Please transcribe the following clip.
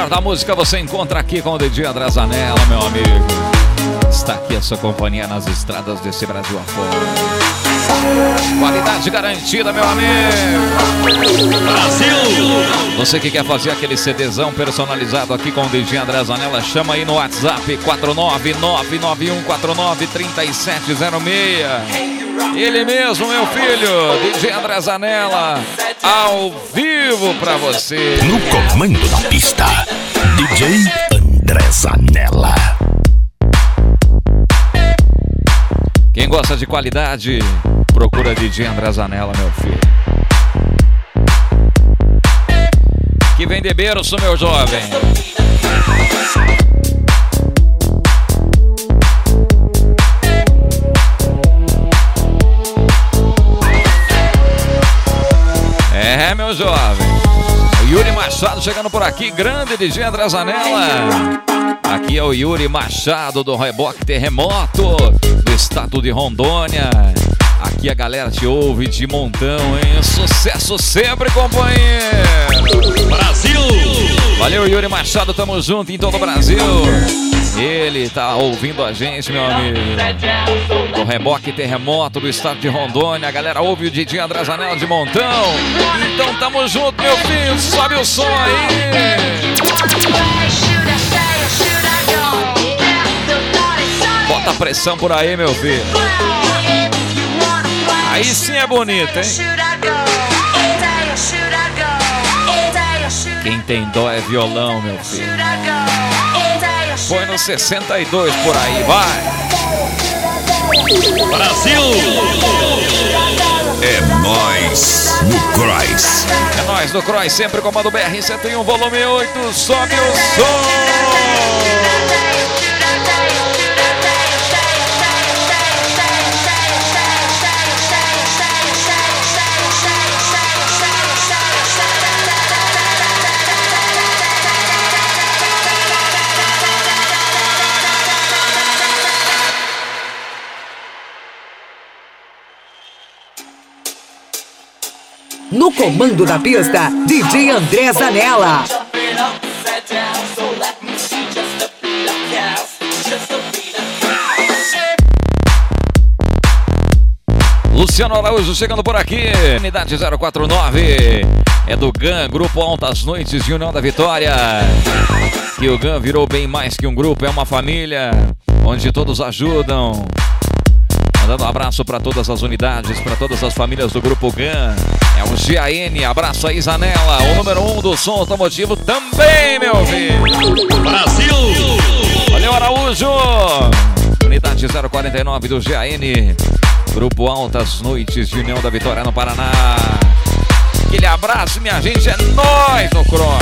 melhor da música você encontra aqui com o DJ André Zanella, meu amigo. Está aqui a sua companhia nas estradas desse Brasil afora. Qualidade garantida, meu amigo. Brasil! Você que quer fazer aquele CDzão personalizado aqui com o DJ André Zanella, chama aí no WhatsApp 49991493706. Ele mesmo, meu filho, DJ André Zanella, ao vivo pra você. No comando da pista, DJ André Zanella. Quem gosta de qualidade, procura DJ André Zanella, meu filho. Que vem de berço, meu jovem. É, meu jovem. O Yuri Machado chegando por aqui, grande DJ André Zanella. Aqui é o Yuri Machado do Reboque Terremoto, do estado de Rondônia. Aqui a galera te ouve de montão, hein? Sucesso sempre, companheiro. Brasil! Valeu, Yuri Machado, tamo junto em todo o Brasil. Ele tá ouvindo a gente, meu amigo. Do Reboque Terremoto do estado de Rondônia. A galera ouve o DJ André Zanella de montão. Então tamo junto, meu filho. Sobe o som aí. Bota a pressão por aí, meu filho. Aí sim é bonito, hein? Quem tem dó é violão, meu filho. Põe no 62 por aí, vai! Brasil! É nóis no Cross. É nóis no Cross, sempre comando BR-101, volume 8, sobe o som! No comando da pista, DJ André Zanella. Luciano Araújo chegando por aqui. Unidade 049. É do GAN, Grupo Altas Noites de União da Vitória. Que o GAN virou bem mais que um grupo, é uma família onde todos ajudam. Mandando um abraço para todas as unidades, para todas as famílias do Grupo GAN. É o GAN, abraço aí, Zanella, o número 1 do som automotivo também, meu filho. Brasil! Valeu, Araújo! Unidade 049 do GAN, Grupo Altas Noites de União da Vitória no Paraná. Aquele abraço, minha gente, é nóis no Cross.